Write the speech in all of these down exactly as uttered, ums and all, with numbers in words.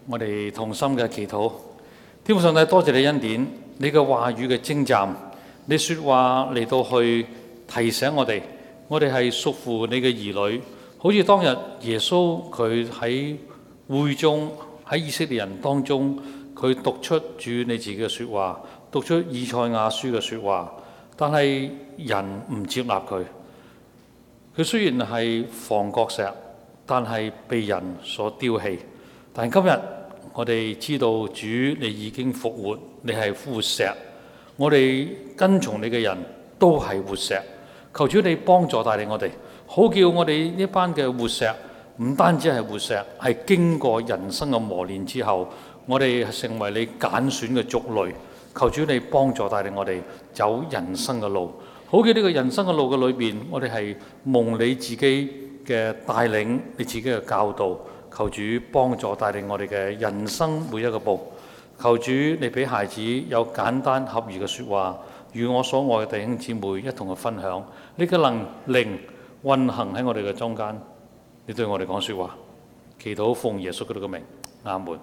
我哋同心嘅祈禱。天父上帝，多謝你恩典，你嘅話語嘅精湛，你說話嚟到去提醒我哋，我哋係屬乎你嘅兒女。好似當日耶穌佢喺會中，喺以色列人當中，佢讀出主你自己嘅說話，讀出以賽亞書嘅說話，但係人唔接納佢。佢雖然係房角石，但係被人所丟棄。但今日我哋知道主你已經復活，你係活石，我哋跟從你嘅人都係活石。求主你幫助帶領我哋，好叫我哋呢班嘅活石唔單止係活石，係經過人生嘅磨練之後，我哋成為你揀選嘅族類。求主你幫助帶領我哋走人生嘅路，好叫呢個人生嘅路嘅裏邊，我哋係蒙你自己嘅帶領，你自己嘅教導。求主幫助帶領我哋嘅人生每一個步。求主你俾孩子有簡單合宜嘅說話，與我所愛嘅弟兄姊妹一同去分享。你嘅能靈運行喺我哋嘅中間，你對我哋講說話。祈禱奉耶穌基督嘅名，阿門。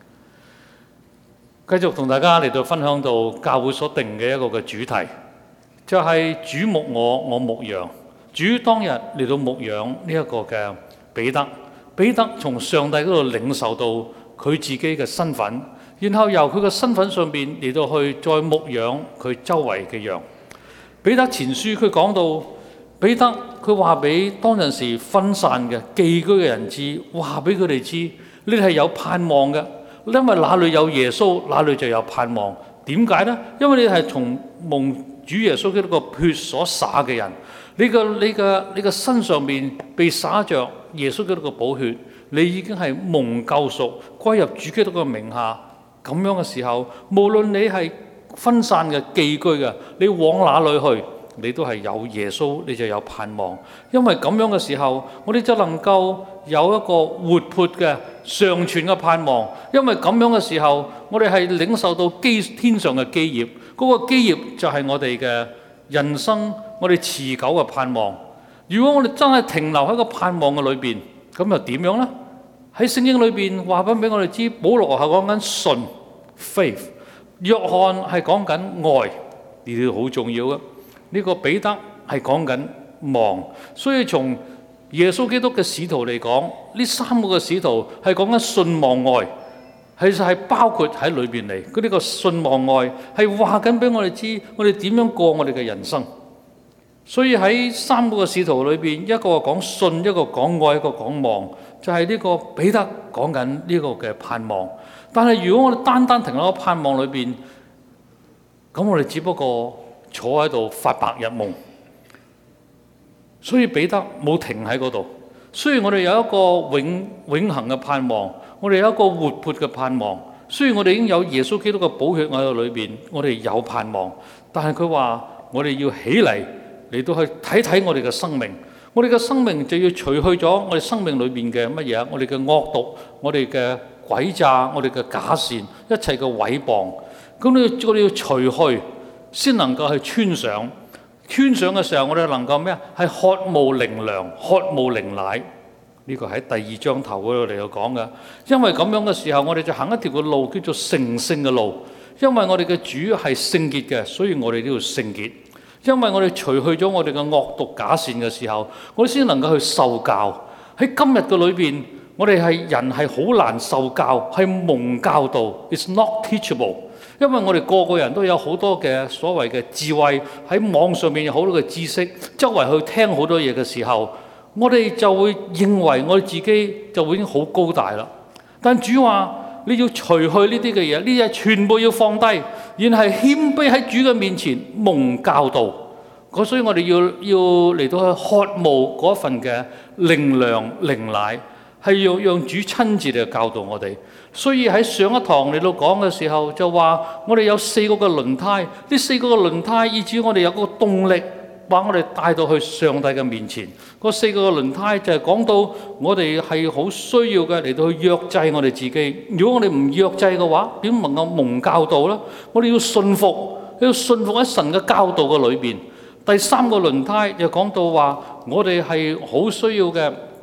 繼續同大家嚟到分享到教會所定嘅一個嘅主題，就係主牧我，我牧羊。主當日嚟到牧羊呢一個嘅彼得。彼得從上帝嗰度領受到佢自己嘅身份，然後由佢嘅身份上邊嚟到去再牧養佢周圍嘅羊。彼得前書佢講到，彼得佢話俾當陣時分散嘅寄居嘅人知，話俾佢哋知，你哋係有盼望嘅，因為那裏有耶穌，那裏就有盼望。點解呢？因為你係從蒙主耶穌基督個血所灑嘅人。你個你個你個身上面被灑着耶穌基督嘅寶血，你已經係蒙救贖，歸入主基督嘅名下。咁樣嘅時候，無論你係分散嘅寄居嘅，你往哪裏去，你都係有耶穌，你就有盼望。因為咁樣嘅時候，我哋就能夠有一個活潑嘅常存嘅盼望。因為咁樣嘅時候，我哋係領受到基天上嘅基業，嗰、那個基業就係我哋嘅人生。我哋持久嘅盼望，如果我哋真係停留喺個盼望嘅裏邊，咁又點樣呢？喺聖經裏邊話翻俾我哋知，保羅係講緊信 faith， 約翰係講緊愛，呢啲好重要嘅。呢個彼得係講緊望，所以從耶穌基督嘅使徒嚟講，呢三個嘅使徒係講緊信望愛，其實係包括喺裏邊嚟。佢呢個信望愛係話緊俾我哋知，我哋點樣過我哋嘅人生。所以喺三個嘅使徒裏邊，一個講信，一個講愛，一個講望，就係呢個彼得講緊呢個嘅盼望。但係如果我哋單單停喺個盼望裏邊，咁我哋只不過坐喺度發白日夢。所以彼得冇停喺嗰度。雖然我哋有一個永永恆嘅盼望，我哋有一個活潑嘅盼望。雖然我哋已經有耶穌基督嘅寶血喺度裏邊，我哋有盼望。但係佢話我哋要起嚟。嚟到去睇睇我哋嘅生命，我哋嘅生命就要除去咗我哋生命裏邊嘅乜嘢？我哋嘅惡毒，我哋嘅詭詐，我哋嘅假善，一切嘅毀謗。咁你我哋要除去，先能夠去穿上。穿上嘅時候，我哋能夠咩啊？係渴慕靈糧，渴慕靈奶。呢、這個喺第二章頭嗰度嚟到講嘅。因為咁樣嘅時候，我哋就行一條嘅路，叫做成聖嘅路。因為我哋嘅主係聖潔嘅，所以我哋都要聖潔。因為我哋除去咗我哋嘅惡毒假善嘅時候，我哋先能夠去受教。喺今日嘅裏邊，我哋係人係好難受教，係蒙教導。It's not teachable。因為我哋個個人都有好多嘅所謂嘅智慧，喺網上面有好多嘅知識，周圍去聽好多嘢嘅時候，我哋就會認為我哋自己就會已經好高大啦。但主話，你要除去呢啲嘅嘢，呢啲嘢全部要放低，然係謙卑喺主嘅面前蒙教導。所以我哋要要嚟到去渴慕嗰份嘅靈糧靈奶，係要讓主親自嚟教導我哋。所以喺上一堂嚟到講嘅時候，就話我哋有四個嘅輪胎，呢四個嘅輪胎以至我哋有個動力，把我哋帶到去上帝嘅面前。嗰四個嘅輪胎就係講到我哋係好需要嘅嚟到去約制我哋自己。如果我哋唔約制嘅話，點能夠蒙教導呢？我哋要信服，要信服喺神嘅教導嘅裏邊。第三個輪胎就講到話，我哋係好需要嘅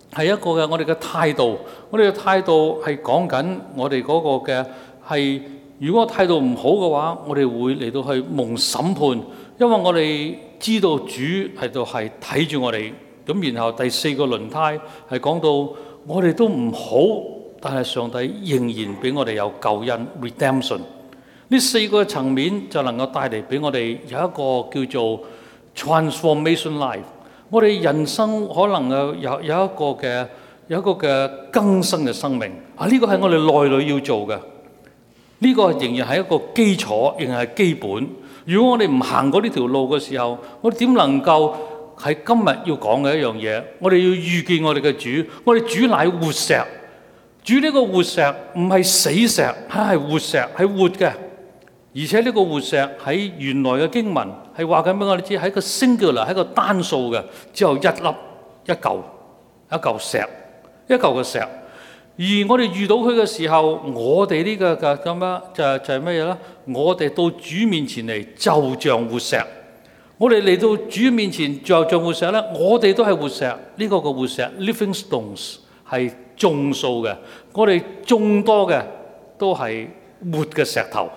係一個嘅我哋嘅態度。我哋嘅態度係講緊我哋嗰個嘅係，如果態度唔好嘅話，我哋會嚟到去蒙審判，因為我哋知道主喺度係睇住我哋。咁然後第四個輪胎係講到我哋都唔好，但係上帝仍然俾我哋有救恩 redemption。呢四個層面就能夠帶嚟俾我哋有一個叫做 transformation life。我哋人生可能有有有一個嘅有一個嘅更新嘅生命啊！呢個係我哋內裏要做嘅，呢個仍然係一個基礎，仍然係基本。如果我哋唔行過呢條路嘅時候，我哋點能夠喺今日要講嘅一樣嘢？我哋要遇見我哋嘅主，我哋主乃活石。主呢個活石唔係死石，係活石，係活嘅。而且呢個活石喺原來嘅經文係話緊俾我哋知，係一個 singular，係一個單數嘅，只有一粒一嚿一嚿石，一嚿嘅石。而我哋遇到佢嘅時候，我哋呢個嘅咁樣就係就係乜嘢咧？我哋到主面前嚟就像活石。我哋嚟到主面前就像活石咧，我哋都係活石。呢個嘅活石 living stones 係眾數嘅，我哋眾多嘅都係活嘅石頭。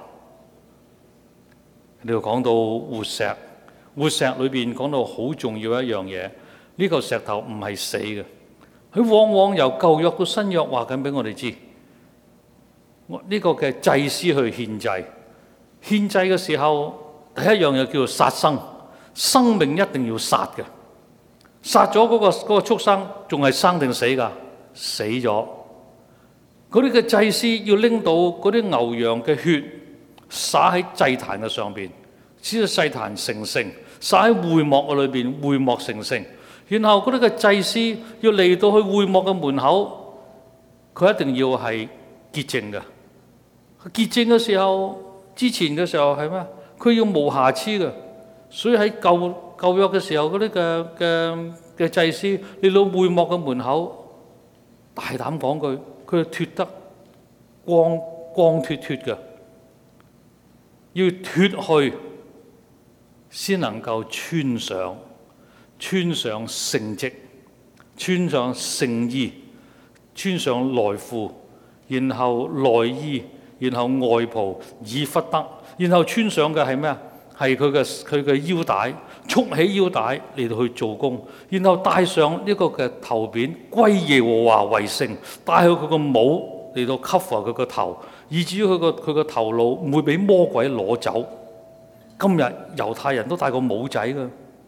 呢度講到活石，活石裏邊講到好重要一樣嘢，呢個石頭唔係死嘅，佢往往由舊約到新約話緊俾我哋知，呢個嘅祭司去獻祭，獻祭嘅時候第一樣嘢叫做殺生，生命一定要殺嘅，殺咗嗰個嗰個畜生仲係生定死㗎？死咗。嗰啲嘅祭司要拎到嗰啲牛羊嘅血，灑喺祭壇嘅上邊，使到祭壇成聖；灑喺會幕嘅裏邊，會幕成聖。然後嗰啲嘅祭司要嚟到去會幕嘅門口，佢一定要係潔淨嘅。潔淨嘅時候，之前嘅時候係咩？佢要無瑕疵嘅。所以喺舊舊約嘅時候，嗰啲嘅嘅嘅祭司嚟到會幕嘅門口，大膽講句，佢脫得光光脫脫嘅。要脫去先能夠穿上，穿上聖職，穿上聖衣，穿上內褲，然後內衣，然後外袍，以弗得，然後穿上嘅係咩啊？係佢嘅佢嘅腰帶，束起腰帶嚟到去做工，然後戴上呢個嘅頭扁，歸耶和華為聖，戴去佢個帽嚟到 cover 佢個頭。以至於佢個佢個頭腦唔會俾魔鬼攞走。今日猶太人都戴個帽仔㗎。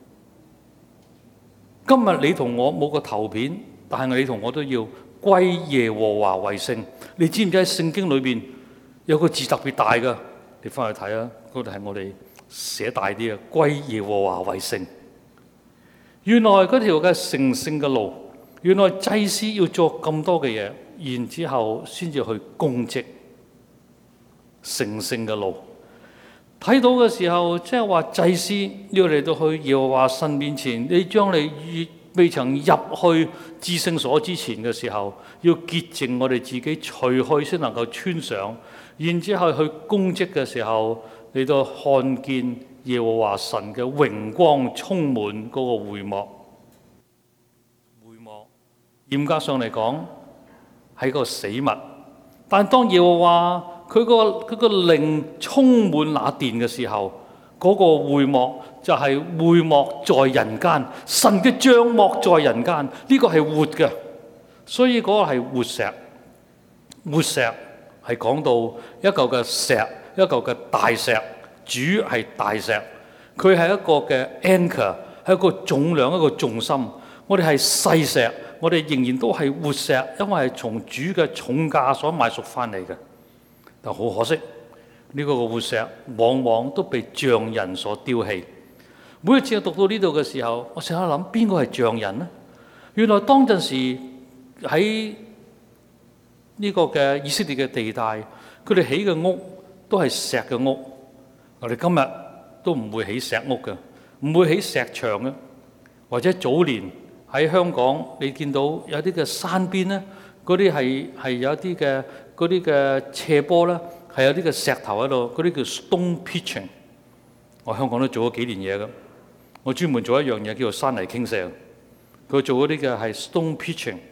今日你同我冇個頭片，但係你同我都要歸耶和華為聖。你知唔知喺聖經裏邊有個字特別大㗎？你翻去睇啊，嗰度係我哋寫大啲啊，歸耶和華為聖。原來嗰條嘅成聖嘅路，原來祭司要做咁多嘅嘢，然之後先至去供職。成聖嘅路，睇到嘅時候，即係話祭司要嚟到去耶和華神面前，你將你越未曾入去至聖所之前嘅時候，要潔淨我哋自己，除去先能夠穿上，然之後去供職嘅時候，嚟到看見耶和華神嘅榮光充滿嗰個會幕。會幕嚴格上嚟講係個死物，但當耶和華佢個佢個靈充滿那殿嘅時候，嗰、那個會幕就係會幕在人間，神嘅帳幕在人間，呢、這個係活嘅，所以嗰個係活石。活石係講到一嚿嘅石，一嚿嘅大石，主係大石，佢係一個嘅 anchor， 係一個重量，一個重心。我哋係細石，我哋仍然都係活石，因為係從主嘅重價所買贖翻嚟嘅。但好可惜，呢、這個活石往往都被匠人所丟棄。每一次我讀到呢度嘅時候，我成日諗邊個係匠人呢？原來當陣時喺呢個嘅以色列嘅地帶，佢哋起嘅屋都係石嘅屋。我哋今日都唔會起石屋嘅，唔會起石牆嘅。或者早年喺香港，你見到有啲嘅山邊咧，嗰啲係係有啲嘅。嗰啲嘅斜坡咧，係有啲嘅石頭喺度，嗰啲叫 stone pitching。我香港都做咗幾年嘢㗎，我專門做一樣嘢叫做山泥傾瀉。佢做嗰啲嘅係 stone pitching，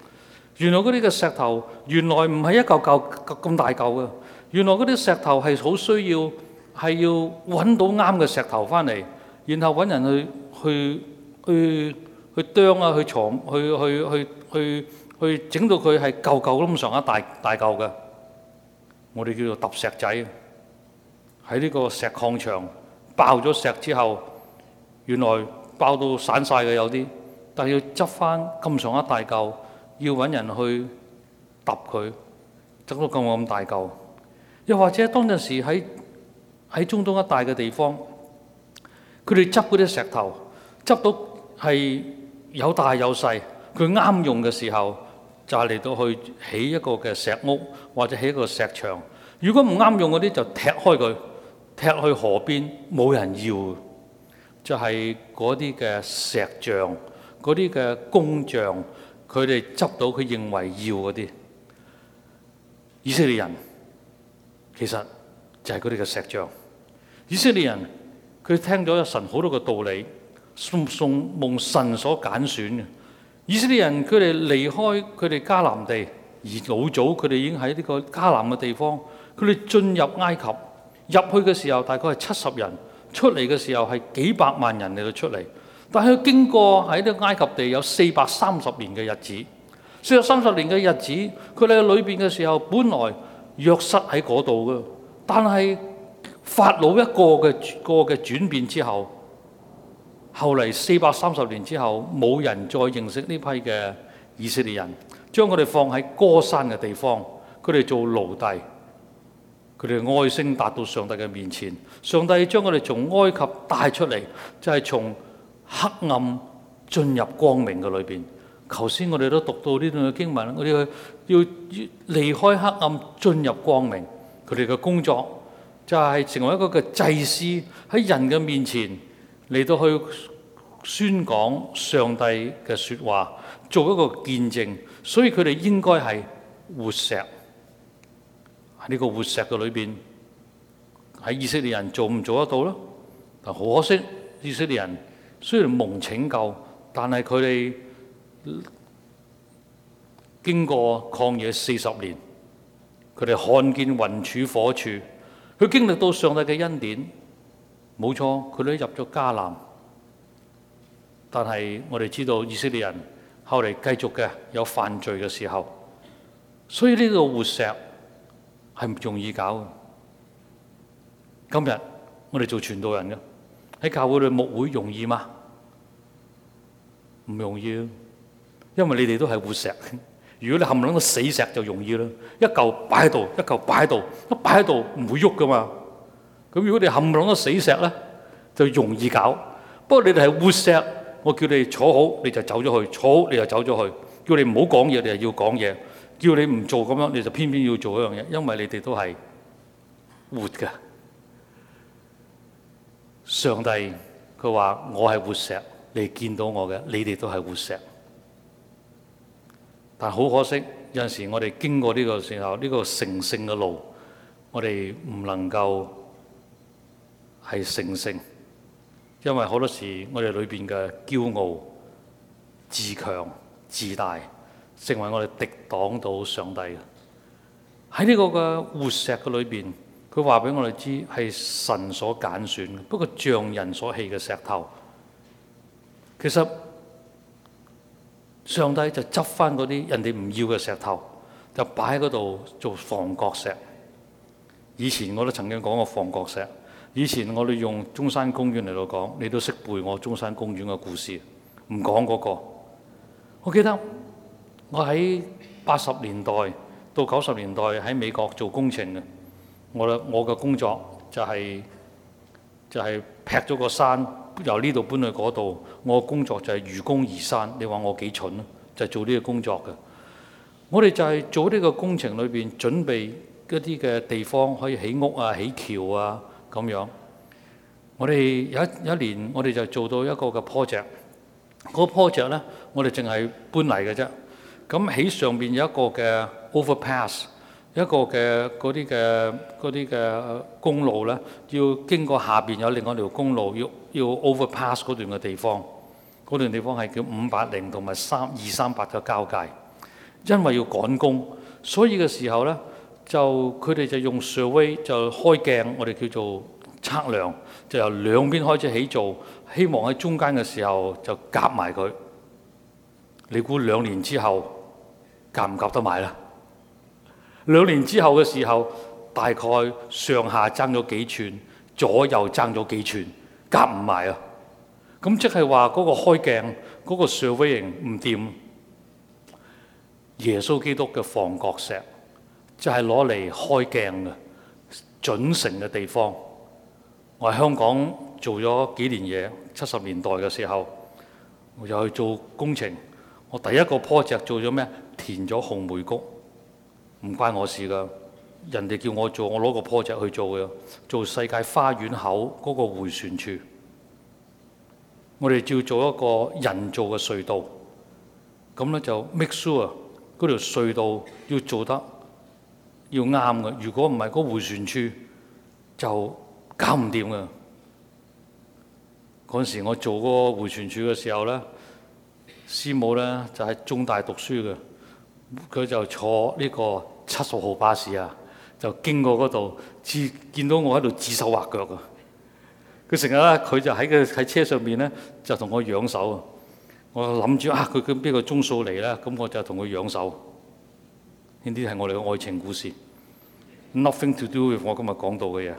原來嗰啲嘅石頭原來唔係一嚿嚿咁大嚿嘅，原來嗰啲石頭係好需要係要揾到啱嘅石頭翻嚟，然後揾人去去去去啄啊，去床去去去去去整到佢係嚿嚿咁上下大大嚿嘅。我哋叫做揼石仔，喺呢個石礦場爆咗石之後，原來爆到散晒嘅有啲，但係要執翻咁上下大嚿，要揾人去揼佢，執到咁咁大嚿。又或者當陣時喺喺中東一帶嘅地方，佢哋執嗰啲石頭，執到係有大有細，佢啱用嘅時候就係嚟到去起一個嘅石屋或者起一個石牆。如果唔啱用嗰啲就踢開佢，踢去河邊，冇人要。就係嗰啲嘅石匠，嗰啲嘅工匠，佢哋執到佢認為要嗰啲。以色列人其實就係佢哋嘅石匠。以色列人佢聽咗神好多個道理，送送蒙神所揀選嘅。以色列人佢哋離開佢哋迦南地，而老早佢哋已經喺呢個迦南嘅地方，佢哋進入埃及，入去嘅時候大概係七十人，出嚟嘅時候係幾百萬人嚟到出嚟。但係佢經過喺呢個埃及地有四百三十年嘅日子，四百三十年嘅日子，佢哋喺裏邊嘅時候，本來約瑟喺嗰度嘅，但係法老一個嘅個嘅轉變之後，後嚟四百三十年之後，冇人再認識呢批嘅以色列人，將佢哋放喺歌珊嘅地方，佢哋做奴隸，佢哋哀聲達到上帝嘅面前，上帝將佢哋從埃及帶出嚟，就係從黑暗進入光明嘅裏邊。頭先我哋都讀到呢段嘅經文，我哋要離開黑暗進入光明，佢哋嘅工作就係成為一個嘅祭司，喺人嘅面前嚟到去宣講上帝嘅說話，做一個見證。所以佢哋應該係活石。喺呢個活石嘅裏邊，喺以色列人做唔做得到咧？但好可惜，以色列人雖然蒙拯救，但係佢哋經過曠野四十年，佢哋看見雲柱火柱，佢經歷到上帝嘅恩典。冇錯，佢哋入咗迦南，但係我哋知道以色列人後嚟繼續嘅有犯罪嘅時候，所以呢個活石係唔容易搞。今日我哋做傳道人嘅喺教會裏牧會容易嗎？唔容易，因為你哋都係活石。如果你冚唪唥個死石就容易啦，一嚿擺喺度，一嚿擺喺度，一擺喺度唔會喐噶嘛。咁如果你冚唪唥個死石咧，就容易搞。不過你哋係活石，我叫你坐好你就走咗去，坐好你就走咗去，叫你唔好講嘢你就要講嘢，叫你唔做咁樣你就偏偏要做一樣嘢，因為你哋都係活嘅。上帝佢話我係活石，你見到我嘅，你哋都係活石。但好可惜，有陣時我哋經過呢個時候，呢個成聖嘅路，我哋唔能夠係成聖，因為好多時我哋裏邊嘅驕傲、自強、自大，成為我哋敵擋到上帝嘅。喺呢個嘅活石嘅裏邊，佢話俾我哋知係神所揀選嘅，不過匠人所棄嘅石頭。其實上帝就執翻嗰啲人哋唔要嘅石頭，就擺喺嗰度做房角石。以前我都曾經講過房角石。以前我哋用中山公園嚟到講，你都識背我中山公園嘅故事，唔講嗰個。我記得我喺八十年代到九十年代喺美國做工程嘅，我嘅我嘅工作就係就係劈咗個山，由呢度搬去嗰度。我嘅工作就係愚公移山。你話我幾蠢啊？就係做呢個工作嘅。我哋就係做呢個工程裏邊準備一啲嘅地方可以起屋啊、起橋啊咁樣。我哋有一有一年，我哋就做到一個嘅 project。嗰個 project 咧，我哋淨係搬嚟嘅啫。咁喺上邊有一個嘅 overpass，一個嘅嗰啲嘅嗰啲嘅公路咧，要經過下邊有另外一條公路，要要 overpass 嗰段嘅地方。嗰段地方係叫五八零同埋三二三八嘅交界。 因為要趕工，所以嘅時候呢，就佢哋就用 survey 就開鏡，我哋叫做測量，就由兩邊開始起做，希望喺中間嘅時候就夾埋佢。你估兩年之後夾唔夾得埋啦？兩年之後嘅時候，大概上下爭咗幾寸，左右爭咗幾寸，夾唔埋啊！咁即係話嗰個開鏡嗰個 surveying 唔掂。耶穌基督嘅房角石就係攞嚟開鏡嘅準繩嘅地方。我喺香港做咗幾年嘢，七十年代嘅時候，我又去做工程。我第一個 project 做咗咩？填咗紅梅谷，唔關我事㗎。人哋叫我做，我攞個 project 去做嘅，做世界花園口嗰個迴旋處。我哋要做一個人造嘅隧道，咁咧就 make sure 嗰條隧道要做得要啱嘅。如果唔係，嗰迴旋處就搞唔掂嘅。嗰陣時我做嗰個迴旋處嘅時候咧，師母咧就喺中大讀書嘅，佢就坐呢個七十號巴士啊，就經過嗰度，至見到我喺度指手畫腳啊！佢成日咧，佢就喺個喺車上面咧，就同我揚手啊！我諗住啊，佢佢邊個鐘數嚟咧？咁我就同佢揚手。呢啲係我哋嘅愛情故事 ，nothing to do with 我今日講到嘅嘢。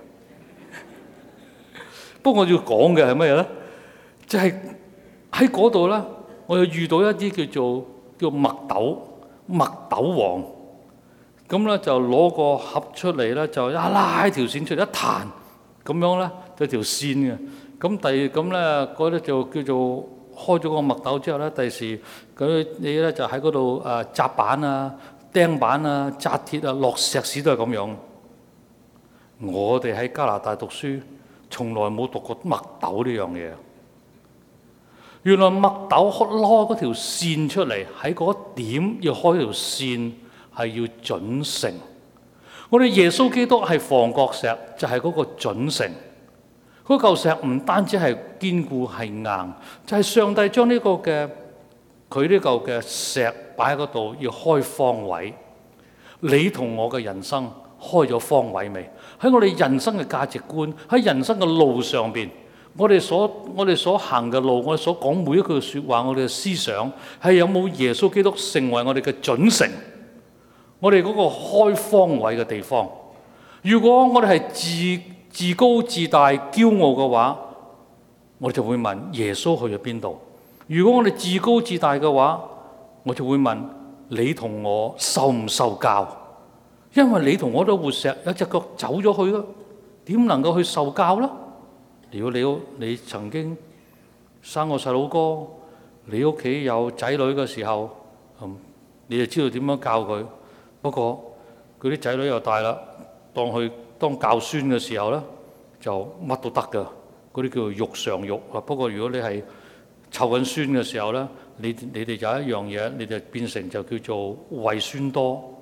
不過我要講嘅係乜嘢咧？就係喺嗰度咧，我又遇到一啲叫做叫麥豆麥豆王。咁咧就攞個盒出嚟咧，就一拉條線出嚟，一彈咁樣咧，就條線嘅。咁第咁咧嗰啲就叫做開咗個麥豆之後咧，第時佢你咧就喺嗰度誒紮板啊、釘板啊、紮鐵啊、落石屎都係咁樣。我哋喺加拿大讀書，從來冇讀過麥豆呢樣嘢。原來麥豆開攞嗰條線出嚟，喺嗰點要開條線。係要準繩。我哋耶穌基督係房角石，就係、是、嗰個準繩。嗰嚿石唔單止係堅固係硬，就係、是、上帝將呢個嘅佢呢嚿嘅石擺喺嗰度，要開方位。你同我嘅人生開咗方位未？喺我哋人生嘅價值觀，喺人生嘅路上邊，我哋所我哋所行嘅路，我哋所講每一句説話，我哋嘅思想係有冇耶穌基督成為我哋嘅準繩？我哋嗰個開方位嘅地方，如果我哋係自自高自大、驕傲嘅話，我哋就會問耶穌去咗邊度？如果我哋自高自大嘅話，我就會問你同我受唔受教？因為你同我都活石，有隻腳走咗去咯，點能夠去受教呢？如果你你曾經生個細佬哥，你屋企有仔女嘅時候，嗯，你就知道點樣教佢。不過佢啲仔女又大啦，當佢當教孫嘅時候咧，就乜都得㗎。嗰啲叫做育上育啊。不過如果你係湊緊孫嘅時候咧，你你哋有一樣嘢，你就變成就叫做為孫多。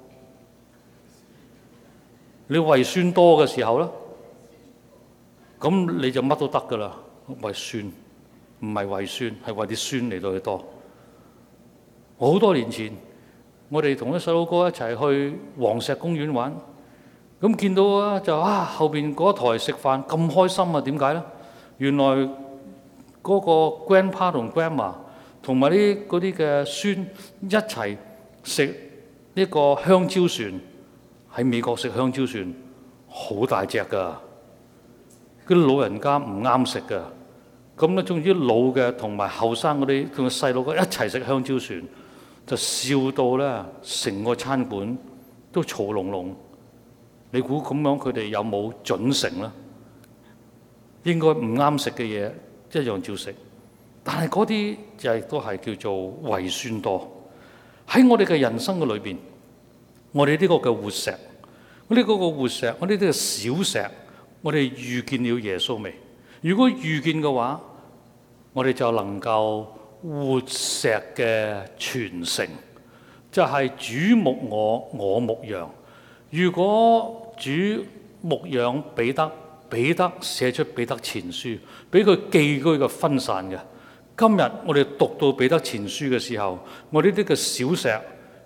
你為孫多嘅時候咧，咁你就乜都得㗎啦。為孫唔係為孫，係為啲孫嚟到去多。我好多年前。我哋同啲細佬哥一齊去黃石公園玩，咁見到啊就啊後邊嗰台食飯咁開心啊！點解咧？原來嗰個 grandpa 同 grandma 同埋啲嗰啲嘅孫一齊食呢個香蕉船。喺美國食香蕉船好大隻㗎，嗰啲老人家唔啱食㗎。咁咧，總之老嘅同埋後生嗰啲同埋細佬哥一齊食香蕉船。就笑到咧，成個餐館都嘈隆隆。你估咁樣佢哋有冇準繩咧？應該唔啱食嘅嘢一樣照食，但係嗰啲就係都係叫做為孫多。喺我哋嘅人生嘅裏邊，我哋呢個嘅活石，我哋嗰個活石，我哋呢個小石，我哋遇見了耶穌未？如果遇見嘅話，我哋就能夠活石嘅傳承，就係主牧我，我牧羊。如果主牧養彼得，彼得寫出彼得前書，俾佢寄居嘅分散嘅。今日我哋讀到彼得前書嘅時候，我呢啲嘅小石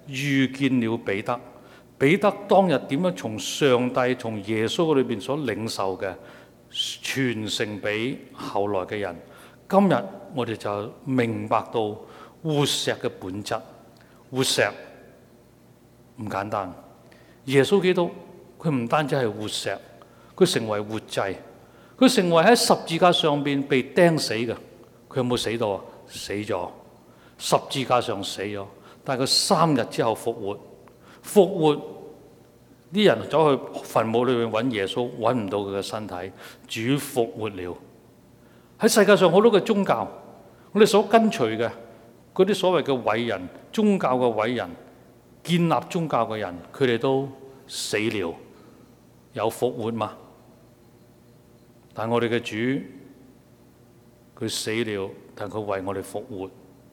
遇見了彼得。彼得當日點樣從上帝、從耶穌裏邊所領受嘅傳承俾後來嘅人。今日我哋就明白到活石嘅本質。活石唔簡單，耶穌基督佢唔單止係活石，佢成為活祭，佢成為喺十字架上邊被釘死嘅。佢有冇死到啊？死咗，十字架上死咗，但係佢三日之後復活。復活，啲人走去墳墓裏面揾耶穌，揾唔到佢嘅身體。主復活了。喺世界上好多嘅宗教，我哋所跟隨嘅嗰啲所謂嘅偉人，宗教嘅偉人，建立宗教嘅人，佢哋都死了，有復活嘛？但係我哋嘅主，佢死了，但佢為我哋復活，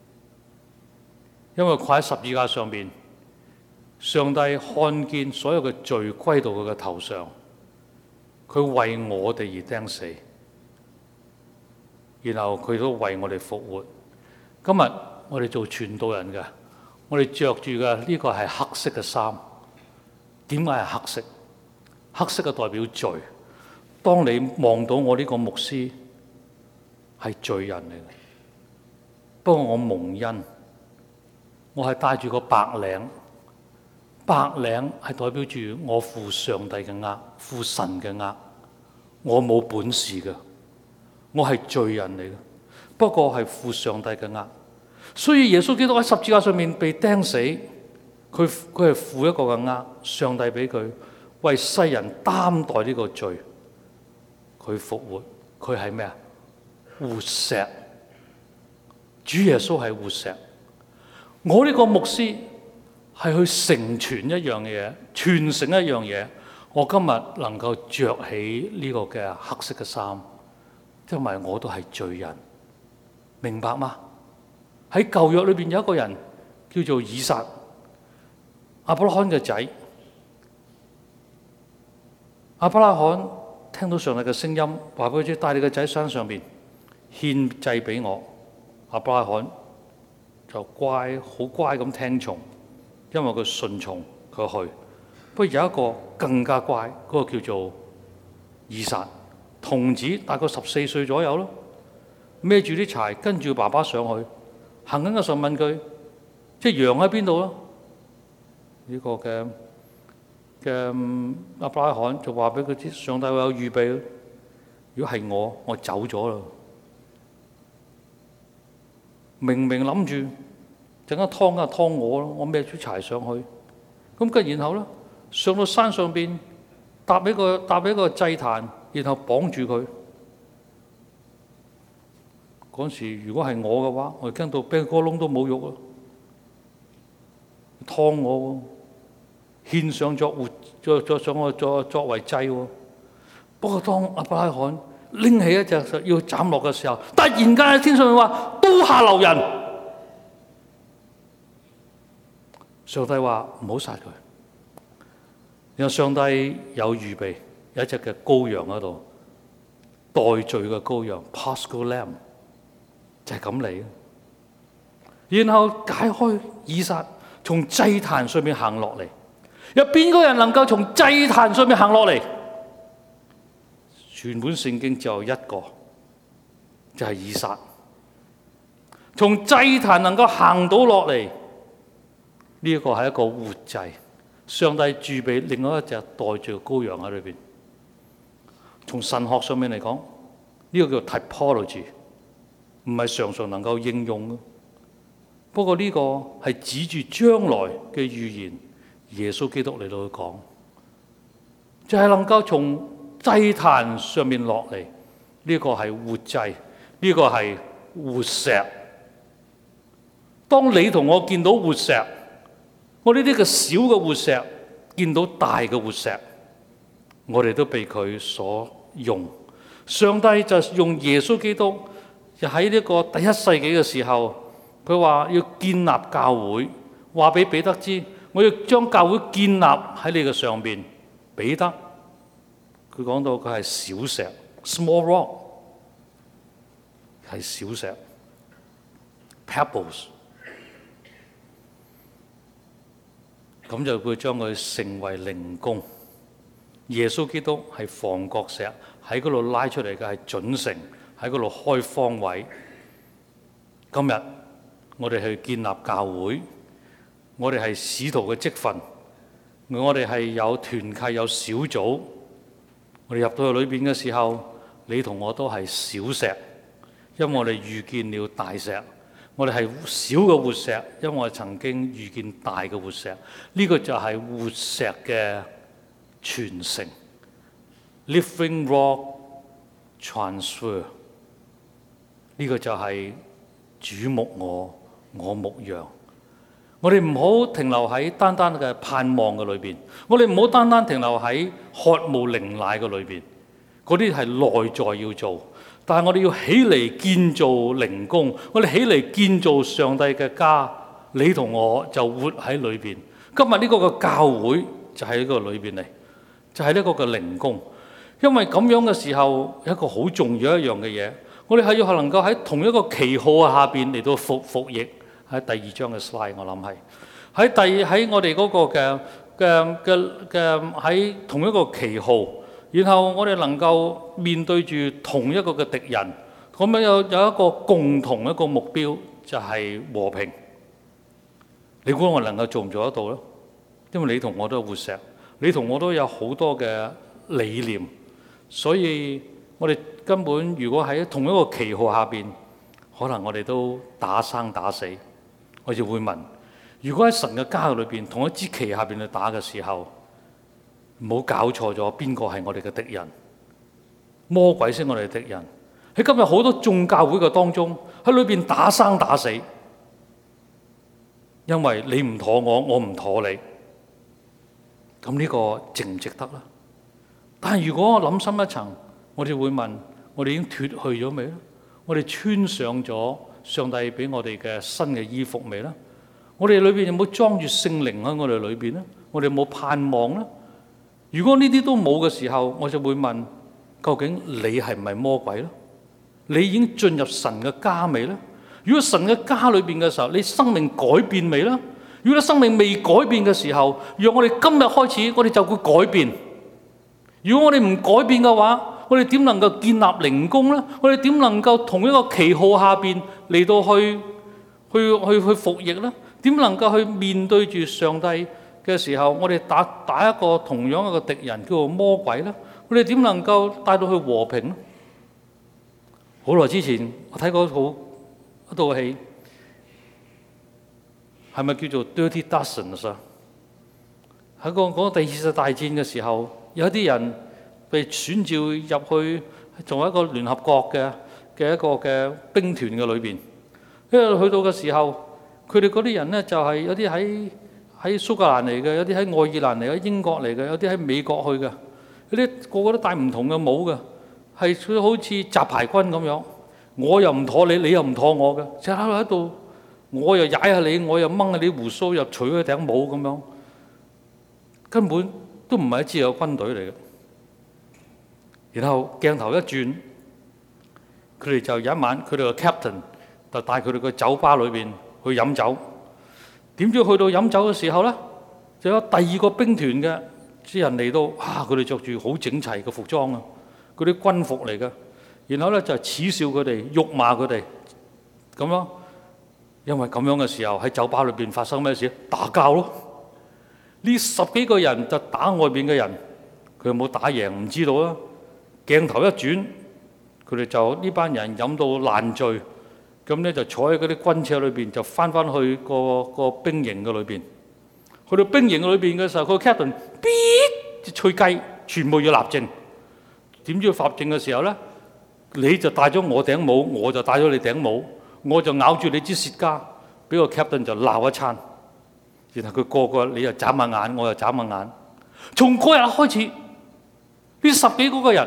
因為佢喺十字架上面，上帝看見所有嘅罪歸到佢嘅頭上，佢為我哋而釘死，然後佢都為我哋復活。今日我哋做傳道人嘅，我哋着住嘅呢個係黑色嘅衫。點解係黑色？黑色嘅代表罪。當你望到我呢個牧師係罪人嚟嘅，不過我蒙恩，我係帶住個白領。白領係代表住我負上帝嘅軛，負神嘅軛。我冇本事嘅，我係罪人嚟嘅，不過係負上帝嘅軛。所以耶穌基督喺十字架上面被釘死，佢佢係負一個嘅軛，上帝俾佢為世人擔待呢個罪。佢復活，佢係咩啊？活石。主耶穌係活石。我呢個牧師係去成全一樣嘢，傳承一樣嘢。我今日能夠着起呢個嘅黑色嘅衫，因為我都係罪人，明白嗎？喺舊約裏邊有一個人叫做以撒，亞伯拉罕嘅仔。亞伯拉罕聽到上帝嘅聲音，話俾佢知帶你個仔山上邊獻祭俾我。亞伯拉罕就乖，好乖咁聽從，因為佢順從佢去。不過有一個更加乖，嗰、那個叫做以撒，童子大概十四歲左右咯，孭住啲柴跟住爸爸上去，行緊嘅時候問佢，即係羊喺邊度咯？呢、這個嘅嘅亞伯拉罕就話俾佢知，上帝會有預備。如果係我，我走咗啦。明明諗住陣間劏啊劏我咯，我孭住柴上去，咁跟然後咧。上到山上邊，搭俾個搭俾個祭壇，然後綁住佢。嗰時如果係我嘅話，我驚到啤個窿都冇肉咯，劏我喎，獻上作活作作上我作作為祭喎。不過當亞伯拉罕拎起一隻要斬落嘅時候，突然間喺天上面話刀下留人。上帝話唔好殺佢。然後上帝有預備，有一隻嘅羔羊喺度，代罪嘅羔羊 Paschal Lamb 就係咁嚟。然後解開以撒，從祭壇上面行落嚟。有邊個人能夠從祭壇上面行落嚟？全本聖經只有一個，就係以撒。從祭壇能夠行到落嚟，呢一個係一個活祭。上帝預備另外一隻代罪嘅羔羊喺裏邊。從神學上面嚟講，呢、這個叫 typology， 唔係常常能夠應用嘅。不過呢個係指住將來嘅預言，耶穌基督嚟到去講，就係、是、能夠從祭壇上面落嚟。呢、這個係活祭，呢、這個係活石。當你同我見到活石，我呢啲嘅小嘅活石見到大嘅活石，我哋都被佢所用。上帝就用耶穌基督，就喺呢個第一世紀嘅時候，佢話要建立教會，話俾彼得知，我要將教會建立喺你嘅上邊。彼得佢講到佢係小石 （small rock），係小石 （pebbles）。 咁就會將佢成為靈宮。耶穌基督係房角石，喺嗰度拉出嚟嘅係準繩，喺嗰度開方位。今日我哋去建立教會，我哋係使徒嘅職分，我哋係有團契有小組。我哋入到去裏邊嘅時候，你同我都係小石，因為我哋遇見了大石。我哋係小嘅活石，因為我哋曾經遇見大嘅活石。呢個就係活石嘅傳承 ，Living Rock Transfer。呢個就係主牧我，我牧羊。我哋唔好停留喺單單嘅盼望嘅裏邊，我哋唔好單單停留喺渴慕靈奶嘅裏邊，嗰啲係內在要做。但係我哋要起嚟建造靈宮，我哋起嚟建造上帝嘅家，你同我就活喺裏邊。今日呢個嘅教會就喺呢個裏邊嚟，就係呢個嘅靈宮。因為咁樣嘅時候，有一個好重要一樣嘅嘢，我哋係要能夠喺同一個旗號下邊嚟到服服役。喺第二章嘅 slide， 我諗係喺第喺我哋嗰個嘅嘅嘅嘅喺同一個旗號。然後我哋能夠面對住同一個嘅敵人，咁樣有有一個共同一個目標，就係和平。你估我能夠做唔做得到咧？因為你同我都係活石，你同我都有好多嘅理念，所以我哋根本如果喺同一個旗號下邊，可能我哋都打生打死。我就會問：如果喺神嘅家裏邊，同一支旗下邊去打嘅時候，唔好搞錯咗，邊個係我哋嘅敵人？魔鬼先我哋嘅敵人。喺今日好多眾教會嘅當中，喺裏邊打生打死，因為你唔妥我，我唔妥你。咁呢個值唔值得啦？但係如果我諗深一層，我哋會問：我哋已經脫去咗未咧？我哋穿上咗上帝俾我哋嘅新嘅衣服未咧？我哋裏邊有冇裝住聖靈喺我哋裏邊咧？我哋有冇盼望咧？如果呢啲都冇嘅時候，我就會問：究竟你係唔係魔鬼咧？你已經進入神嘅家未咧？如果神嘅家裏邊嘅時候，你生命改變未咧？如果你生命未改變嘅時候，讓我哋今日開始，我哋就會改變。如果我哋唔改變嘅話，我哋點能夠建立靈宮咧？我哋點能夠同一個旗號下邊嚟到去去去去服役咧？點能夠去面對住上帝嘅時候，我哋打打一個同樣一個敵人叫做魔鬼咧？我哋點能夠帶到去和平咧？好耐之前我睇過好一套戲，係咪叫做《Dirty Dozen》啊？喺個嗰個第二次大戰嘅時候，有一啲人被選召入去做一個聯合國嘅嘅一個嘅兵團嘅裏邊。因為去到嘅時候，佢哋嗰啲人咧就係有啲喺喺蘇格蘭嚟嘅，有啲喺愛爾蘭嚟嘅，英國嚟嘅，有啲喺美國去嘅，有啲個個都戴唔同嘅帽嘅，係佢好似雜牌軍咁樣。我又唔妥你，你又唔妥我嘅，就喺度，我又踩下你，我又掹下你鬍鬚，又除佢頂帽咁樣，根本都唔係一支有軍隊嚟嘅。然後鏡頭一轉，佢哋就有一晚，佢哋個 captain 就帶佢哋個酒吧裏邊去飲酒。點知去到飲酒嘅時候咧，就有第二個兵團嘅啲人嚟到，哇！佢哋着住好整齊嘅服裝啊，嗰啲軍服嚟嘅。然後咧就恥笑佢哋，辱罵佢哋，咁樣。因為咁樣嘅時候喺酒吧裏邊發生咩事？打交咯。呢十幾個人就打外邊嘅人，佢有冇打贏唔知道啦。鏡頭一轉，佢哋就呢班人飲到爛醉，咁咧就坐喺嗰啲軍車裏邊，就翻翻去個個兵營嘅裏邊。去到兵營裏邊嘅時候，個 captain 嗶吹雞，全部要立正。點知要立正嘅時候咧？你就戴咗我頂帽，我就戴咗你頂帽，我就咬住你支雪茄，俾個 captain 就鬧一餐。然後佢個個你又眨下眼，我又眨下眼。從嗰日開始，呢十幾嗰個人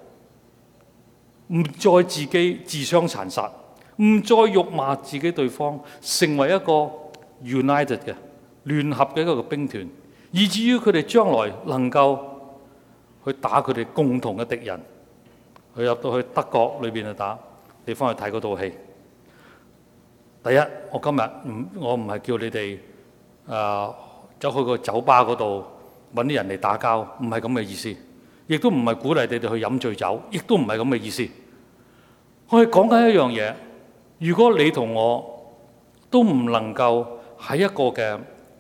唔再自己自相殘殺，唔再辱罵自己對方，成為一個 united 嘅聯合嘅一個兵團，以至於佢哋將來能夠去打佢哋共同嘅敵人。佢入到去德國裏邊去打，你翻去睇嗰套戲。第一，我今日唔，我唔係叫你哋啊走去個酒吧嗰度揾啲人嚟打交，唔係咁嘅意思，亦都唔係鼓勵你哋去飲醉酒，亦都唔係咁嘅意思。我哋講緊一樣嘢，如果你同我都唔能夠喺一個嘅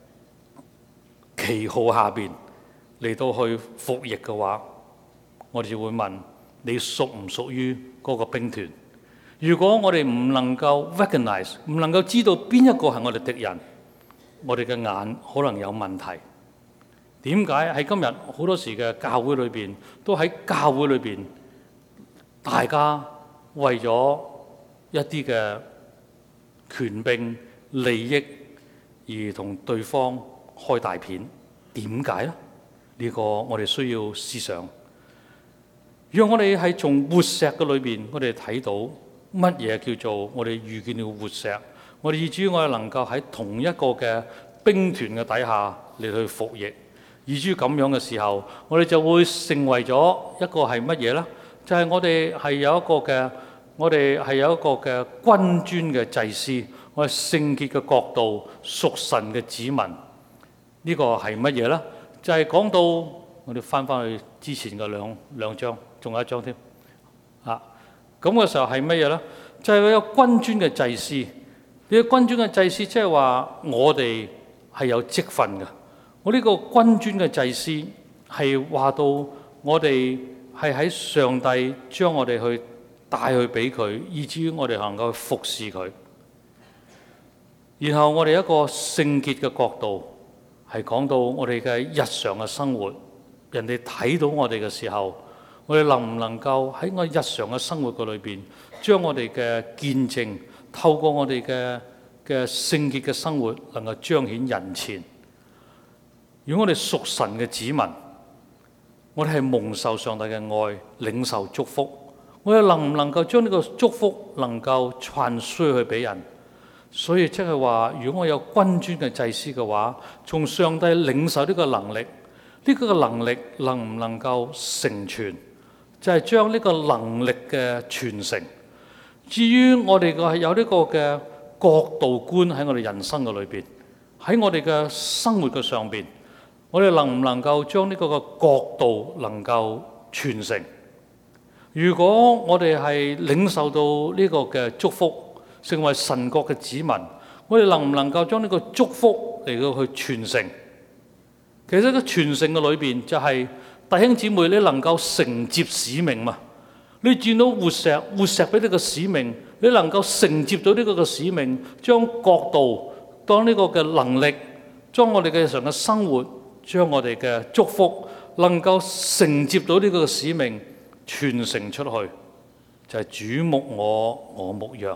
旗號下邊嚟到去服役嘅話，我哋就會問你屬唔屬於嗰個兵團？如果我哋唔能夠 recognize， 唔能夠知道邊一個係我哋敵人，我哋嘅眼可能有問題。點解喺今日好多時嘅教會裏邊，都喺教會裏邊，大家為咗一啲嘅權柄利益而同對方開大片？點解呢？呢個我哋需要思想。讓我哋係從活石嘅裏邊，我哋睇到乜嘢叫做我哋遇見了活石。我哋以至於我哋能夠喺同一個嘅兵團嘅底下嚟去服役。以至於咁樣嘅時候，我哋就會成為咗一個係乜嘢呢？就係、是、我哋係有一個嘅，我哋係有一個嘅君尊嘅祭司，我哋聖潔嘅國度，屬神嘅子民。呢、這個係乜嘢呢？就係、是、講到我哋翻翻去之前嘅兩兩章，仲有一章添。啊，咁嘅時候係乜嘢呢？就係、是、有君尊嘅祭司。呢個君尊嘅祭司，即係話我哋係有職分嘅。我呢個君尊嘅祭司係話到我哋係喺上帝將我哋去帶去俾佢，以至於我哋能夠去服侍佢。然後我哋一個聖潔嘅國度係講到我哋嘅日常嘅生活，人哋睇到我哋嘅時候，我哋能唔能夠喺我日常嘅生活嘅裏邊，將我哋嘅見證透過我哋嘅嘅聖潔嘅生活，能夠彰顯人前。如果我哋屬神嘅子民，我哋係蒙受上帝嘅愛，領受祝福，我哋能唔能夠將呢個祝福能夠傳輸去俾人？所以即係話，如果我有君尊嘅祭司嘅話，從上帝領受呢個能力，呢個能力能唔能夠成全？就係將呢個能力嘅傳承。至於我哋個有呢個嘅國度觀喺我哋人生嘅裏邊，喺我哋嘅生活嘅上邊。我哋能唔能夠將呢個嘅國度能夠傳承？如果我哋係領受到呢個嘅祝福，成為神國嘅子民，我哋能唔能夠將呢個祝福嚟到去傳承？其實個傳承嘅裏邊就係、是、弟兄姊妹，你能夠承接使命嘛？你見到活石，活石俾你個使命，你能夠承接到呢個嘅使命，將國度當呢個嘅能力，將我哋嘅日常嘅生活。將我哋嘅祝福能夠承接到呢個使命傳承出去，就係、是、主牧我，我牧羊。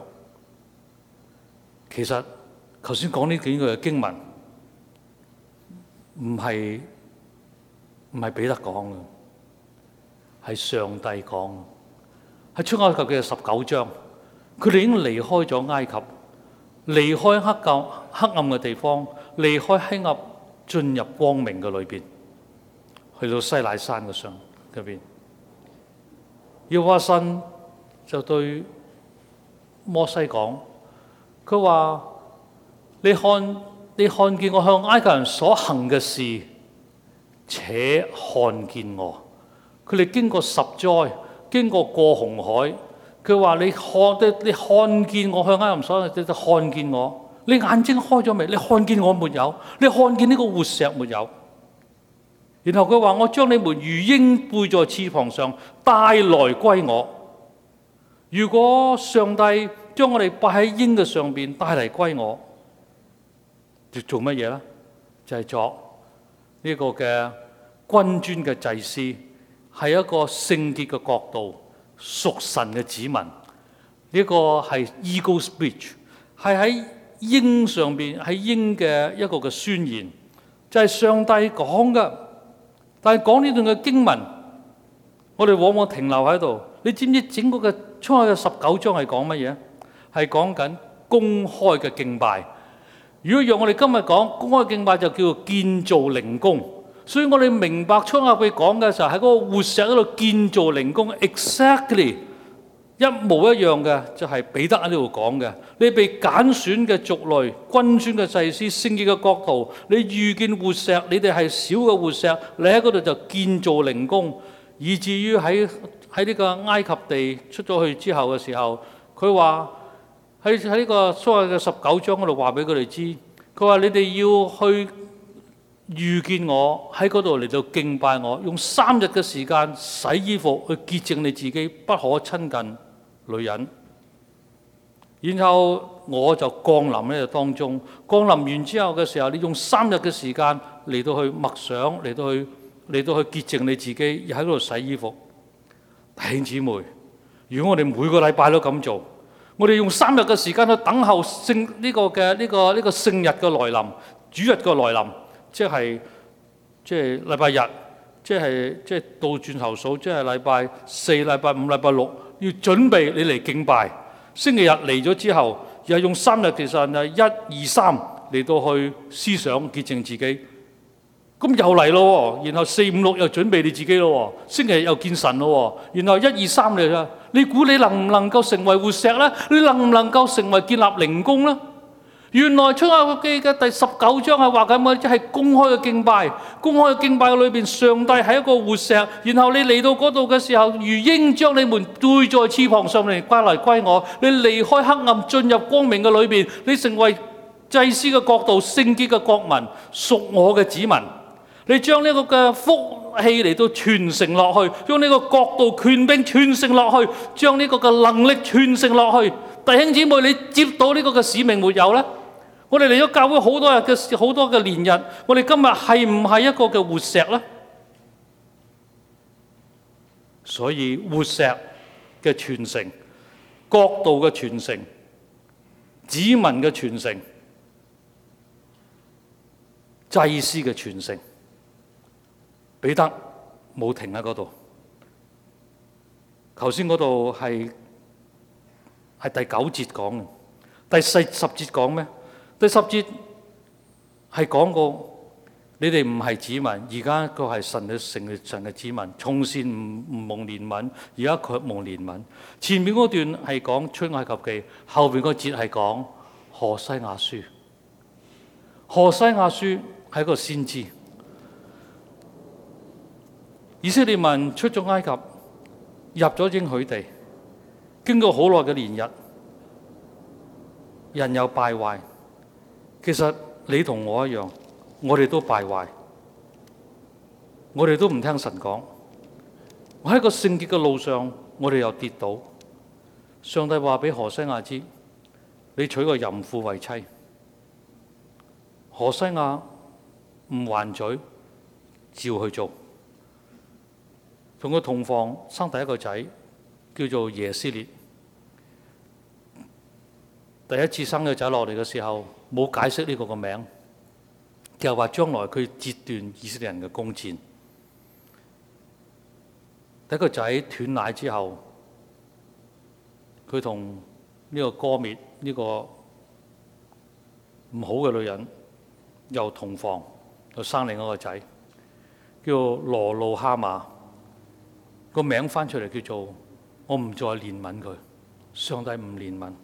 其實頭先講呢幾句嘅經文，唔係唔係彼得講嘅，係上帝講。喺出埃及嘅十九章，佢哋已經離開咗埃及，離開黑暗黑暗嘅地方，離開黑暗。進入光明嘅裏邊，去到西乃山嘅上嗰邊，耶和華神就對摩西講：佢話你看你看見我向埃及人所行嘅事，且看見我。佢哋經過十災，經過過紅海，佢話你看你看見我向埃及人所行，你就看見我。你眼睛開咗未？你看見我沒有？你看見呢個活石沒有？然後佢話：我將你們如鷹背在翅膀上帶來歸我。如果上帝將我哋擺喺鷹嘅上邊帶嚟歸我，要做乜嘢呢？就係、是、作呢個嘅君尊嘅祭司，係一個聖潔嘅國度，屬神嘅子民。呢、這個係 Eagle Speech， 係喺鷹上邊，喺鷹嘅一個嘅宣言，就係、是、上帝講嘅。但係講呢段嘅經文，我哋往往停留喺度。你知唔知整個嘅出埃及嘅十九章係講乜嘢？係講緊公開嘅敬拜。如果讓我哋今日講公開敬拜，就叫做建造靈宮。所以我哋明白出埃及講嘅時候，喺嗰個活石嗰度建造靈宮 ，exactly 一模一樣嘅就係彼得喺呢度講嘅，你被揀選嘅族類、君尊嘅祭司、聖潔嘅國度，你遇見活石，你哋係小嘅活石，你喺嗰度就建造靈宮，以至於喺喺呢個埃及地出咗去之後嘅時候，佢話喺喺呢個所謂嘅十九章嗰度話俾佢哋知，佢話你哋要去遇見我喺嗰度嚟到敬拜我，用三日嘅時間洗衣服去潔淨你自己，不可親近女人。然後我就降臨喺度當中，降臨完之後嘅時候，你用三日嘅時間嚟到去默想，嚟到去嚟到去潔淨你自己，又喺嗰度洗衣服。弟兄姊妹，如果我哋每個禮拜都咁做，我哋用三日嘅時間去等候聖呢個嘅呢個呢個聖日嘅來臨，主日嘅來臨，即係即係禮拜日，即係即係倒轉頭數，即係禮拜四、禮拜五、禮拜六要準備你嚟敬拜。星期日嚟咗之後，又用三日其實係一二三嚟到去思想潔淨自己。咁又嚟咯，然後四五六又準備你自己咯，星期日又見神咯，然後一二三嚟啦。你估你能唔能夠成為活石咧？你能唔能夠成為建立靈宮咧？原來出埃及記嘅第十九章係話緊乜？即係公開嘅敬拜，公開嘅敬拜嘅裏邊，上帝係一個活石。然後你嚟到嗰度嘅時候，如鷹將你們背在翅膀上面歸嚟歸我。你離開黑暗，進入光明嘅裏邊，你成為祭司嘅國度、聖潔嘅國民，屬我嘅子民。你將呢個嘅福氣嚟到傳承落去，將呢個國度權柄傳承落去，將呢個嘅能力傳承落去。弟兄姊妹，你接到呢個嘅使命沒有呢？我哋嚟咗教會好多日嘅好多嘅年日，我哋今日係唔係一個嘅活石呢？所以活石嘅傳承、國度嘅傳承、子民嘅傳承、祭司嘅傳承。彼得冇停喺嗰度，頭先嗰度係係第九節講嘅，第四十節講咩？第十節係講過你哋唔係子民，而家佢係神嘅聖神嘅子民，從前唔唔蒙憐憫，而家卻蒙憐憫。前面嗰段係講出埃及記，後邊嗰節係講何西亞書。何西亞書係一個先知。以色列民出咗埃及，入咗應許地，經過好耐嘅年日，人又敗壞。其實你同我一樣，我哋都敗壞，我哋都唔聽神講。我喺個聖潔嘅路上，我哋又跌倒。上帝話俾何西亞知，你娶個淫婦為妻。何西亞唔還嘴，照去做。同佢同房生第一個仔，叫做耶斯列。第一次生咗仔落嚟嘅時候，冇解釋呢個個名，就話將來佢截斷以色列人嘅弓箭。第一個仔斷奶之後，佢同呢個歌篾呢個唔好嘅女人又同房，又生另一個仔，叫羅路哈馬。個名翻出嚟叫做我唔再憐憫佢，上帝唔憐憫。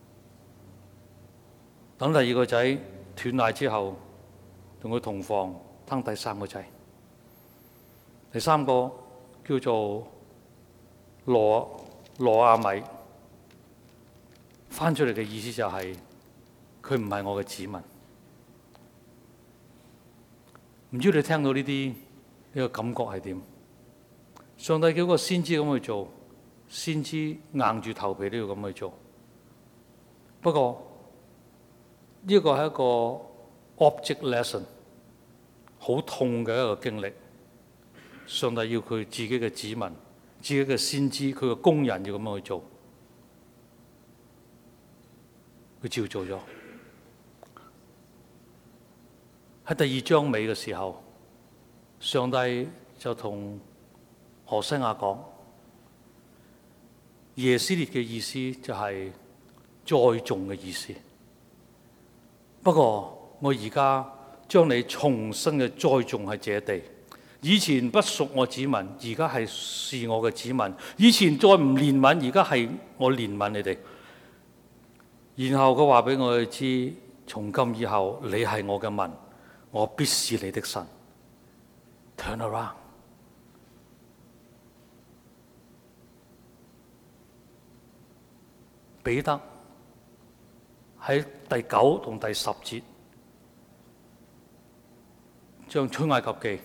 等第二個仔斷奶之後，同佢同房生第三個仔，第三個叫做羅羅亞米，翻出嚟嘅意思就係佢唔係我嘅子民。唔知你聽到呢啲呢個感覺係點？上帝叫個先知咁去做，先知硬住頭皮都要咁去做。不過呢個係一個 object lesson， 好痛嘅一個經歷。上帝要佢自己嘅子民、自己嘅先知、佢嘅工人要咁樣去做，佢照做咗。喺第二章尾嘅時候，上帝就同何西亞講，耶斯列嘅意思就係栽種嘅意思。不過我而家將你重新嘅栽種喺這地， 以前不屬我子民，而家係是我嘅子民。以前再唔憐憫，而家係我憐憫你哋。然後佢話俾我哋知，從今以後你係我嘅民，我必是你的神。Turn around。彼得喺第九同第十節將出埃及記，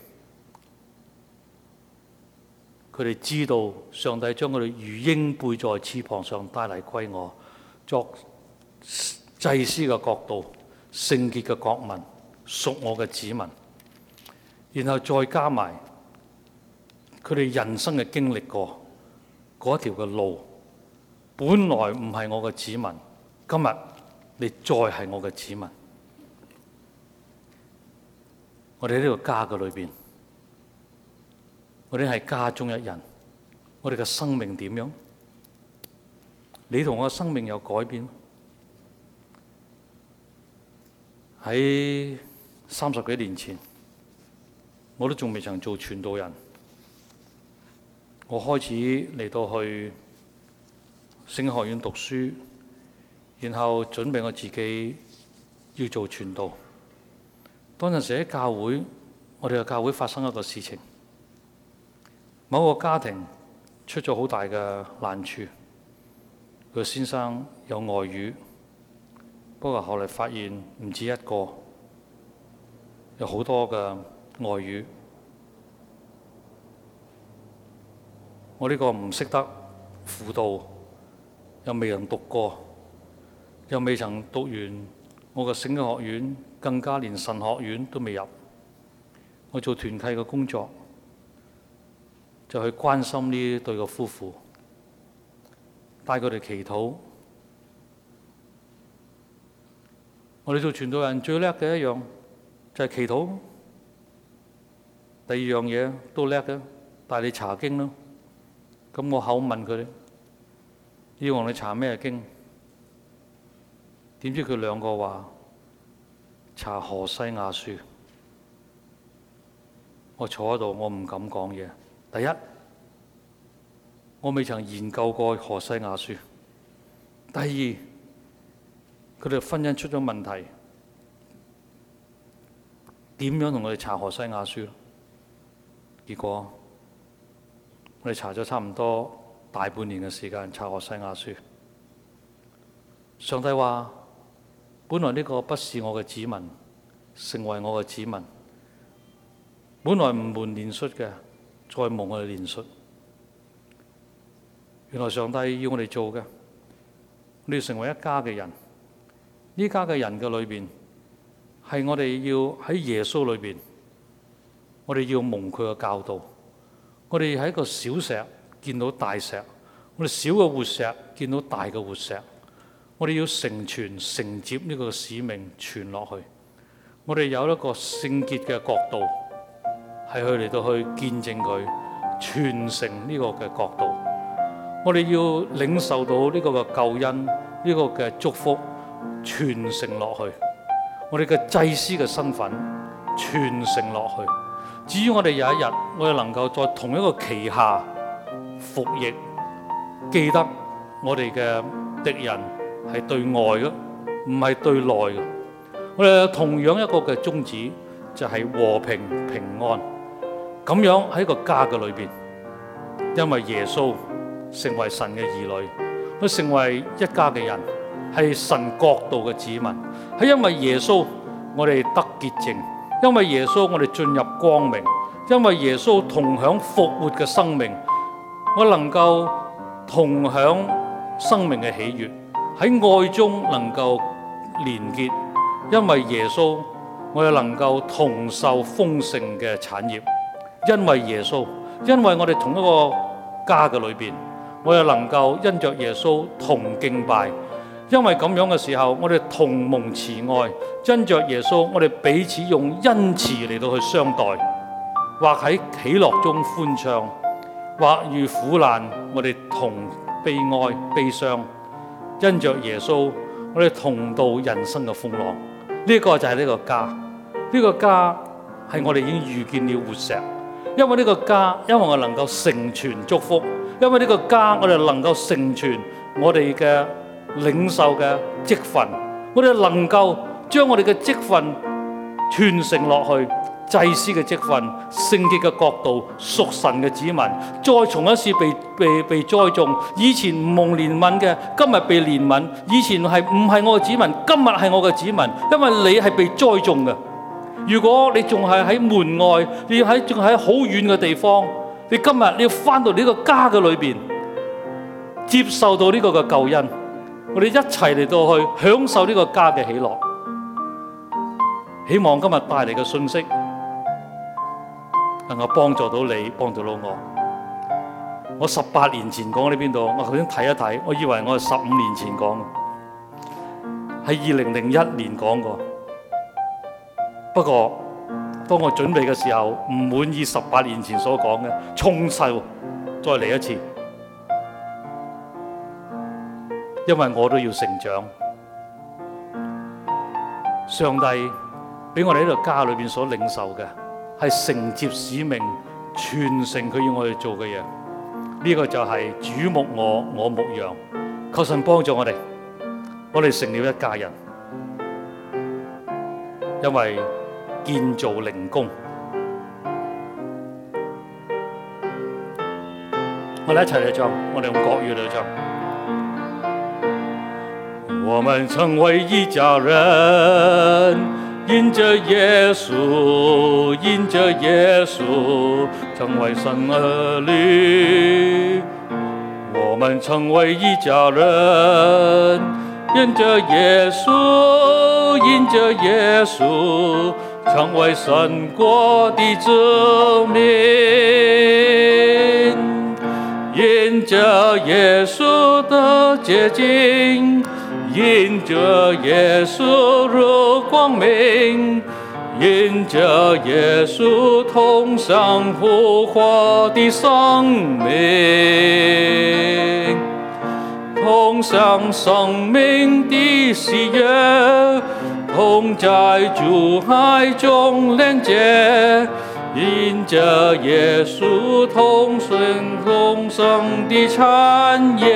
佢哋知道上帝將佢哋如鷹背在翅膀上帶嚟歸我，作祭司嘅國度、聖潔嘅國民、屬我嘅子民。然後再加埋佢哋人生嘅經歷過嗰條嘅路，本來唔係我嘅子民，今日你再係我嘅子民。我哋喺呢個家嘅裏邊，我哋係家中一人，我哋嘅生命點樣？你同我嘅生命有改變？喺三十幾年前，我都仲未曾做傳道人，我開始嚟到去聖經學院讀書，然後準備我自己要做傳道。當陣時喺教會，我哋嘅教會發生一個事情，某個家庭出咗好大嘅難處，佢先生有外遇，不過後來發現唔止一個，有好多嘅外遇。我呢個唔識得輔導，又未能讀過，又未曾讀完我嘅聖經學院，更加連神學院都未入。我做團契嘅工作，就去關心呢對嘅夫婦，帶佢哋祈禱。我哋做傳道人最叻嘅一樣就係祈禱，第二樣嘢都叻嘅，帶你查經咯。咁我口問佢哋，要我哋查咩經？點知佢兩個話查何西亞書。我坐喺度，我唔敢講嘢。第一，我未曾研究過何西亞書。第二，佢哋婚姻出咗問題，點樣同佢哋查何西亞書？結果我哋查咗差唔多大半年嘅時間，查何西亞書。上帝話：本來呢個不是我嘅子民，成為我嘅子民。本來唔蒙憐恤嘅，再蒙我哋憐恤。原來上帝要我哋做嘅，我哋要成為一家嘅人。呢家嘅人嘅裏邊，係我哋要喺耶穌裏邊，我哋要蒙佢嘅教導。我哋喺一個小石見到大石，我哋小嘅活石見到大嘅活石。我哋要成全承接呢個使命傳落去。我哋有一個聖潔嘅國度，係去嚟到去見證佢傳承呢個嘅國度。我哋要領受到呢個嘅救恩，呢個嘅祝福傳承落去。我哋嘅祭司嘅身份傳承落去。至於我哋有一日，我哋能夠在同一個旗下服役，記得我哋嘅敵人係對外嘅，唔係對內嘅。我哋有同樣一個嘅宗旨，就係和平平安。咁樣喺個家嘅裏邊，因為耶穌成為神嘅兒女，佢成為一家嘅人，係神國度嘅子民。係因為耶穌，我哋得潔淨；因為耶穌，我哋進入光明；因為耶穌同享復活嘅生命，我能夠同享生命嘅喜悅，喺愛中能夠連結。因為耶穌，我哋能夠同受豐盛嘅產業。因為耶穌，因為我哋同一個家嘅裏邊，我哋能夠因着耶穌同敬拜。因為咁樣嘅時候，我哋同蒙慈愛。因着耶穌，我哋彼此用恩慈嚟到去相待，或喺喜樂中歡唱，或遇苦難，我哋同悲哀悲傷。因着耶穌，我哋同度人生嘅風浪。呢個就係呢個家，呢個家係我哋已經遇見了活石。 因為呢個家，因為我能夠成全祝福，因為呢個家我哋能夠成全我哋嘅領袖嘅職分，我哋能夠將我哋嘅職分傳承落去，祭司嘅職分、聖潔嘅國度、屬神嘅子民，再從一次被被被栽種。以前唔蒙憐憫嘅，今日被憐憫；以前係唔係我嘅子民，今日係我嘅子民，因為你係被栽種嘅。如果你仲係喺門外，你要喺仲喺好遠嘅地方，你今日你要翻到呢個家嘅裏邊，接受到呢個嘅救恩，我哋一齊嚟到去享受呢個家嘅喜樂。希望今日帶嚟嘅信息能夠幫助到你，幫助到我。我十八年前講喺邊度？我頭先睇一睇，我以為我係十五年前講，喺二零零一年講過。不過，當我準備嘅時候，唔滿意十八年前所講嘅，重受再嚟一次，因為我都要成長。上帝俾我哋喺度家裏邊所領受嘅，係承接使命，傳承佢要我哋做嘅嘢。呢個就係主牧我，我牧羊。求神幫助我哋，我哋成了一家人，因為建造靈宮。我哋一齊嚟唱，我哋用國語嚟唱。我們成為一家人，因着耶穌，因着耶穌，成為神兒女。我們成為一家人，因着耶穌，因着耶穌，成為神國的子民。因着耶穌的潔淨，因着耶穌入光明，因着耶穌同享復活的生命，同享生命的喜悅，同在主愛中連結，因着耶穌同生同生的產業。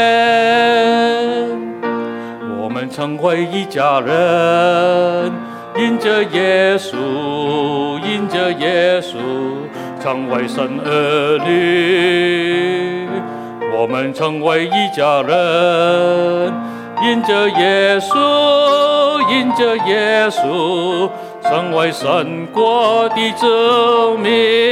我們成為一家人，因着耶穌，因着耶穌，成為神兒女。我們成為一家人，因着耶穌，因着耶穌，成為神國的子民。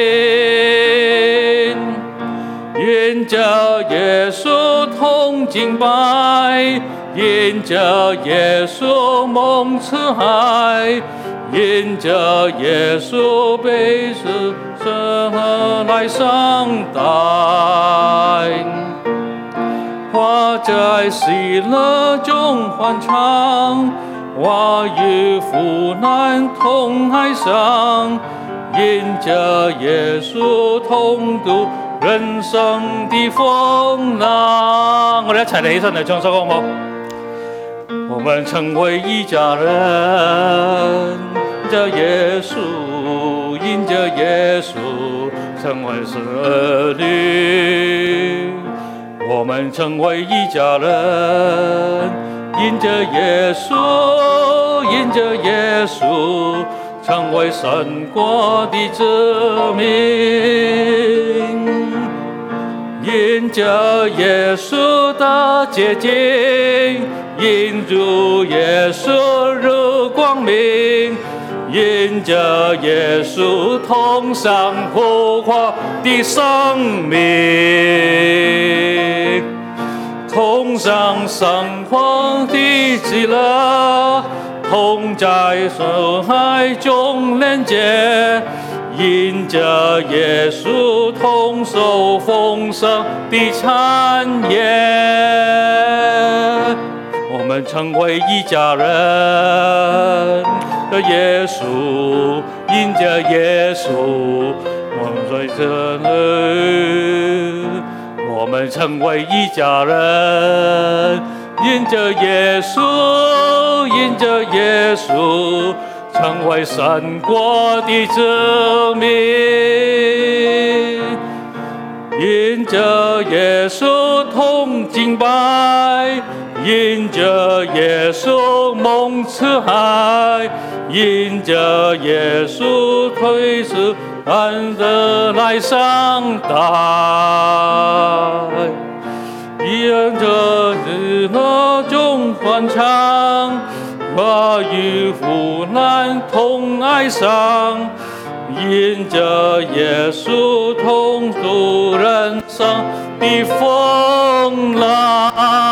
因着耶穌同敬拜，因着耶穌蒙慈愛，因着耶穌被死來相待，我在喜樂中歡唱，我與苦難同哀傷，因着耶穌同度人生的風浪。我哋一齊嚟起身嚟唱首歌好唔好？我們成為一家人，因着耶穌，因着耶穌，成為神兒女。我們成為一家人，因着耶穌，因着耶穌，成為神國的子民。因着耶穌的潔淨，因主耶穌入光明，因着耶穌同享復活的生命，同享生活的喜樂，同在神愛中連結，因着耶穌同受豐盛的產業。我們成為一家人，耶穌，因着耶穌，我們在這裡。我們成為一家人，因着耶穌，因着耶穌， 成為神國的子民，因着耶穌同敬拜，因着耶穌蒙慈愛，因着耶穌推辭恩德來相待，因着日落中歡唱，我與苦難同哀傷，因着耶穌同度人生的風浪。